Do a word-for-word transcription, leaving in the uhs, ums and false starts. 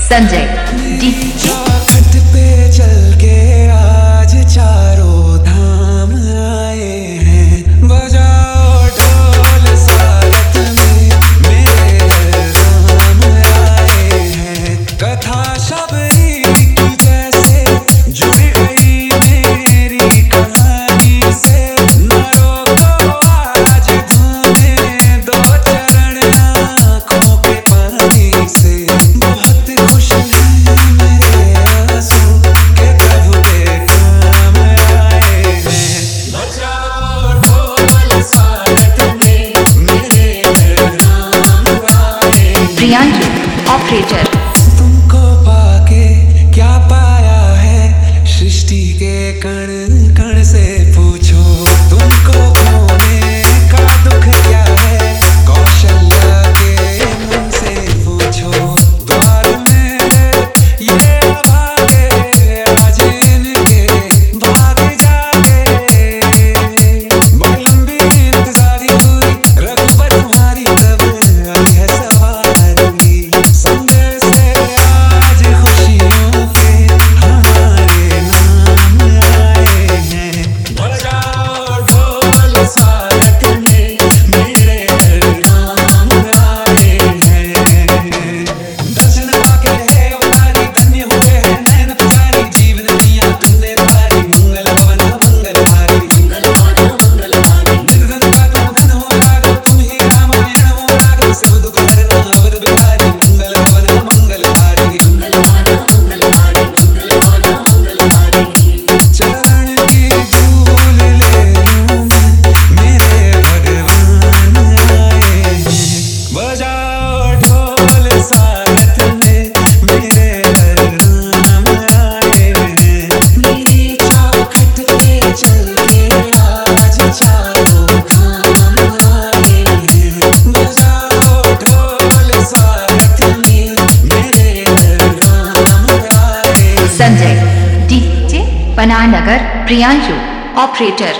Sanjay D चौखट पे चल के आज चारों धाम आए हैं। बजाओ ढोल स्वागत में मेरे राम आए हैं। कथा शबरी की जैसे जुड़ गई मेरी कहानी से। न रोको आज धोने दो चरण आँखों के पानी से। बहुत खुश हैं मेरे आंसू के प्रभु के काम आए हैं। बजाओ ढोल स्वागत में मेरे राम आए हैं। प्रियांशु ऑपरेटर। तुमको पाके क्या पाया है सृष्टि के कण कण से पूछो। तुमको खोने का दुख क्या है कौशल्या के मन से पूछो। द्वार में ये अभागे आज इनके भाग जागे। बड़ी लंबी इंतजारी हुई रघुवर तुम्हारी कब आई है सवारी। संदेश से आज खुशियों के हमारे नाम आए हैं। बजाओ ढोल स्वागत में मेरे राम आए हैं। दर्शन पाके है उतारी धन्य हुए हैं नैन पुजारी। जीवन दिया तुमने तारी मंगल भवन मंगलहारी। निर्धन का तुम घन हो राघव तुम ही राम मेरा हो राघव। सब दुख हरना अवध बिहारी मंगल भवन मंगलहारी। चरण की धूल ले लूं मैं मेरे भगवान आए हैं। बजाओ ढोल स्वागत में मेरे राम आए हैं। मेरी चौखट पे चल के आज चारों धाम आए हैं। बजाओ ढोल स्वागत में मेरे राम आए हैं। संजय डी पनाह नगर। प्रियांशु ऑपरेटर।